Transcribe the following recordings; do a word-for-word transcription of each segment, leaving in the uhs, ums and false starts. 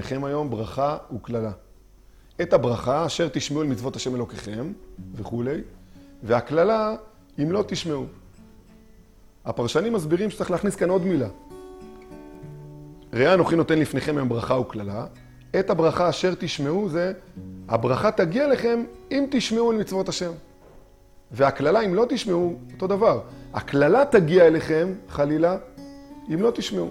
לפניכם היום ברכה וקללה. את הברכה אשר תשמעו אל מצוות השם אלוקיכם וכו', והקללה אם לא תשמעו. הפרשנים מסבירים שצריך להכניס כאן עוד מילה. ראה אנוכי נותן לפניכם היום ברכה וקללה. את הברכה אשר תשמעו זה, הברכה תגיע לכם אם תשמעו אל מצוות השם. והקללה אם לא תשמעו, אותו דבר. הקללה תגיע אליכם, חלילה, אם לא תשמעו.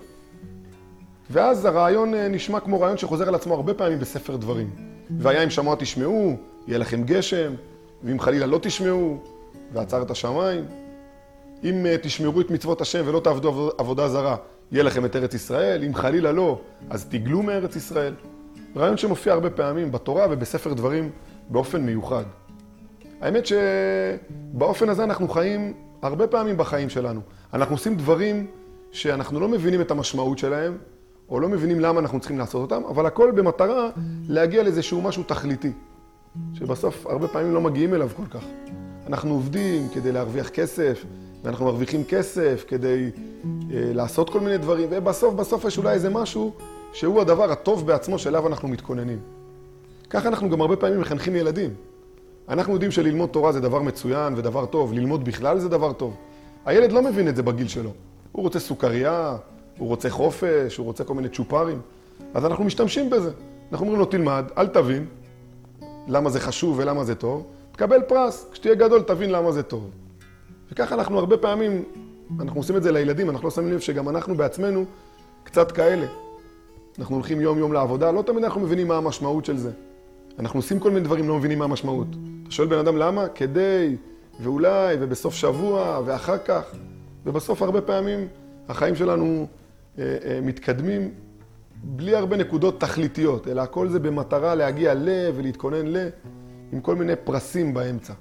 ואז הרעיון נשמע כמו רעיון שחוזר על עצמו הרבה פעמים בספר דברים. והיה אם שמוע תשמעו, יהיה לכם גשם, ואם חלילה לא תשמעו, ועצרת השמיים. אם תשמרו את מצוות השם ולא תעבדו עבודה זרה, יהיה לכם את ארץ ישראל. אם חלילה לא, אז תגלו מארץ ישראל. רעיון שמופיע הרבה פעמים בתורה ובספר דברים באופן מיוחד. האמת שבאופן הזה אנחנו חיים הרבה פעמים בחיים שלנו. אנחנו עושים דברים שאנחנו לא מבינים את המשמעות שלהם, או לא מבינים למה אנחנו צריכים לעשות אותם, אבל הכל במטרה להגיע לאיזשהו משהו תכליתי, שבסוף הרבה פעמים לא מגיעים אליו כל כך. אנחנו עובדים כדי להרוויח כסף, ואנחנו מרוויחים כסף כדי אה, לעשות כל מיני דברים, ובסוף בסוף יש אולי איזה משהו שהוא הדבר הטוב בעצמו שאליו אנחנו מתכוננים. ככה אנחנו גם הרבה פעמים מחנכים ילדים. אנחנו יודעים שללמוד תורה זה דבר מצוין ודבר טוב, ללמוד בכלל זה דבר טוב. הילד לא מבין את זה בגיל שלו. הוא רוצה סוכריה, הוא רוצה חופש, הוא רוצה כל מיני צ'ופרים. אז אנחנו משתמשים בזה. אנחנו אומרים לו, תלמד, אל תבין למה זה חשוב ולמה זה טוב. תקבל פרס, כשתהיה גדול תבין למה זה טוב. וככה אנחנו הרבה פעמים, אנחנו עושים את זה לילדים, אנחנו לא שמים לב שגם אנחנו בעצמנו קצת כאלה. אנחנו הולכים יום יום לעבודה, לא תמיד אנחנו מבינים מה המשמעות של זה. אנחנו עושים כל מיני דברים, לא מבינים מה המשמעות. אתה שואל בן אדם למה? כדי, ואולי, ובסוף שבוע, ואחר כך. ובסוף הרבה פעמים החיים שלנו אה, אה, מתקדמים בלי הרבה נקודות תכליתיות, אלא הכל זה במטרה להגיע ל ולהתכונן ל, עם כל מיני פרסים באמצע.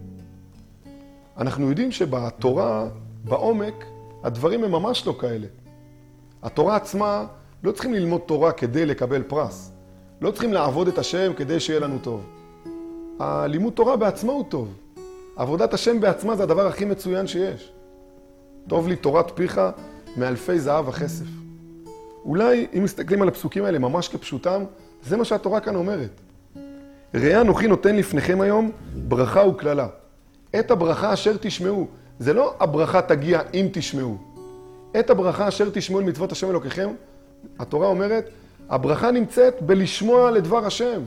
אנחנו יודעים שבתורה, בעומק, הדברים הם ממש לא כאלה. התורה עצמה, לא צריכים ללמוד תורה כדי לקבל פרס. לא צריכים לעבוד את השם כדי שיהיה לנו טוב. הלימוד תורה בעצמה הוא טוב. עבודת השם בעצמה זה הדבר הכי מצוין שיש. טוב לי תורת פיך מאלפי זהב וכסף. אולי אם מסתכלים על הפסוקים האלה ממש כפשוטם, זה מה שהתורה כאן אומרת. ראה אנוכי נותן לפניכם היום ברכה וקללה. את הברכה אשר תשמעו. זה לא הברכה תגיע אם תשמעו. את הברכה אשר תשמעו למצוות השם אלוקיכם, התורה אומרת, הברכה נמצאת בלשמוע לדבר השם.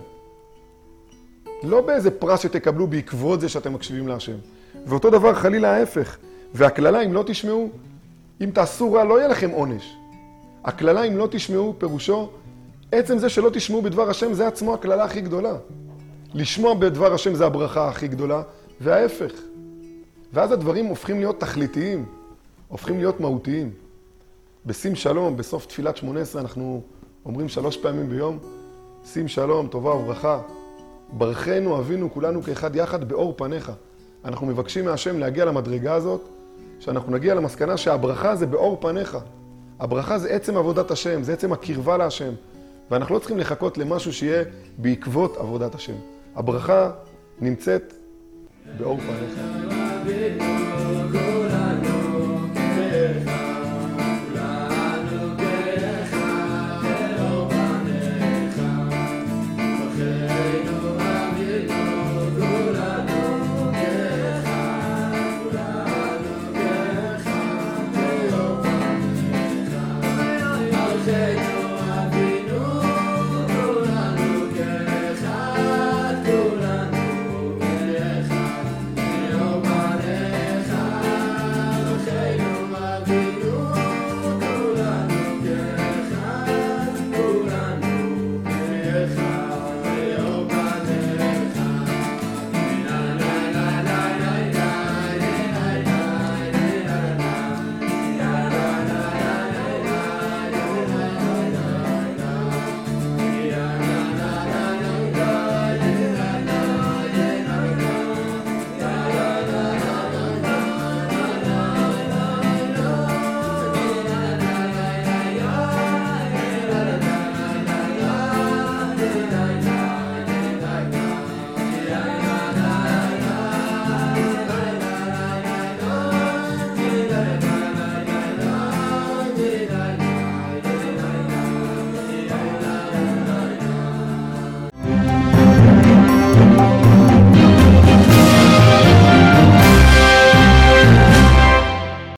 לא באיזה פרס שתקבלו בעקבות זה שאתם מקשיבים להשם. ואותו דבר חלילה ההפך. והקללה אם לא תשמעו, אם תעשו רע לא יהיה לכם עונש. הקללה אם לא תשמעו פירושו, עצם זה שלא תשמעו בדבר השם זה עצמו הקללה הכי גדולה. לשמוע בדבר השם זה הברכה הכי גדולה, וההפך. ואז הדברים הופכים להיות תכליתיים, הופכים להיות מהותיים. בשים שלום, בסוף תפילת שמונה עשרה, אנחנו אומרים שלוש פעמים ביום, שים שלום, טובה וברכה. ברכנו, אבינו, כולנו כאחד יחד באור פניך. אנחנו מבקשים מהשם להגיע למדרגה הזאת, שאנחנו נגיע למסקנה שהברכה זה באור פניך. הברכה זה עצם עבודת השם, זה עצם הקרבה להשם. ואנחנו לא צריכים לחכות למשהו שיהיה בעקבות עבודת השם. הברכה נמצאת באור פניך.